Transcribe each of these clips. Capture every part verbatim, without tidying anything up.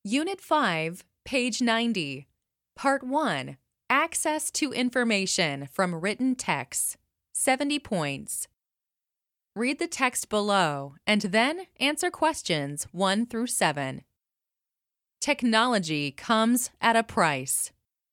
Unit five, page ninety. Part one. Access to information from written texts. seventy points. Read the text below and then answer questions one through seven. Technology comes at a price.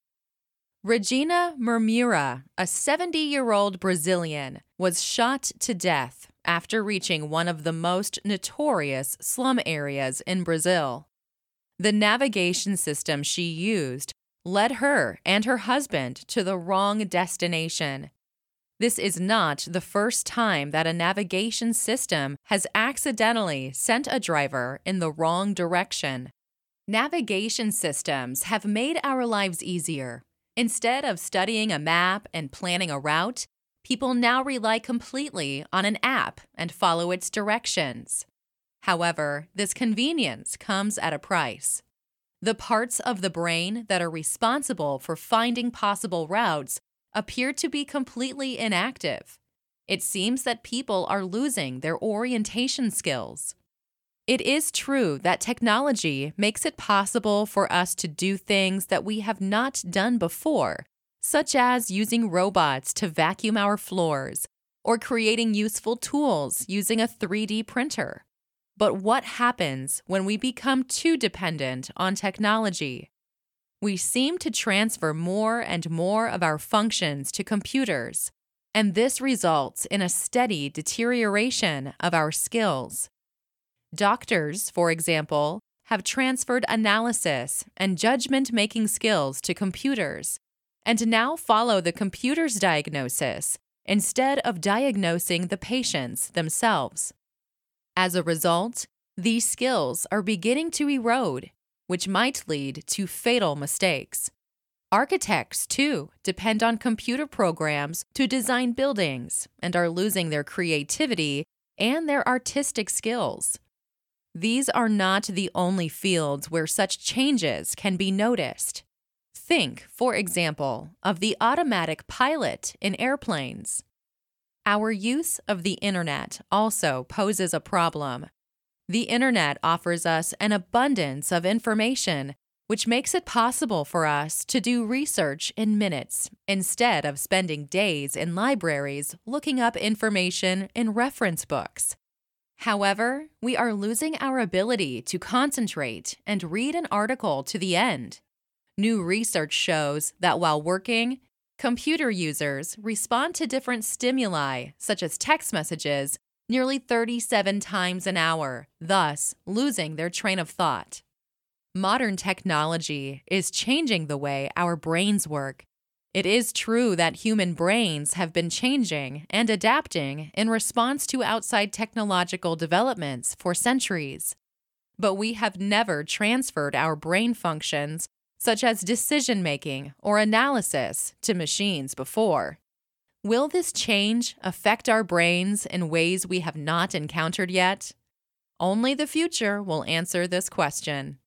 Regina Murmura, a seventy-year-old Brazilian, was shot to death after reaching one of the most notorious slum areas in Brazil. The navigation system she used led her and her husband to the wrong destination. This is not the first time that a navigation system has accidentally sent a driver in the wrong direction. Navigation systems have made our lives easier. Instead of studying a map and planning a route, people now rely completely on an app and follow its directions. However, this convenience comes at a price. The parts of the brain that are responsible for finding possible routes appear to be completely inactive. It seems that people are losing their orientation skills. It is true that technology makes it possible for us to do things that we have not done before, such as using robots to vacuum our floors or creating useful tools using a three D printer. But what happens when we become too dependent on technology? We seem to transfer more and more of our functions to computers, and this results in a steady deterioration of our skills. Doctors, for example, have transferred analysis and judgment-making skills to computers, and now follow the computer's diagnosis instead of diagnosing the patients themselves. As a result, these skills are beginning to erode, which might lead to fatal mistakes. Architects, too, depend on computer programs to design buildings and are losing their creativity and their artistic skills. These are not the only fields where such changes can be noticed. Think, for example, of the automatic pilot in airplanes. Our use of the Internet also poses a problem. The Internet offers us an abundance of information, which makes it possible for us to do research in minutes instead of spending days in libraries looking up information in reference books. However, we are losing our ability to concentrate and read an article to the end. New research shows that while working, computer users respond to different stimuli, such as text messages, nearly thirty-seven times an hour, thus losing their train of thought. Modern technology is changing the way our brains work. It is true that human brains have been changing and adapting in response to outside technological developments for centuries. But we have never transferred our brain functions, such as decision-making or analysis, to machines before. Will this change affect our brains in ways we have not encountered yet? Only the future will answer this question.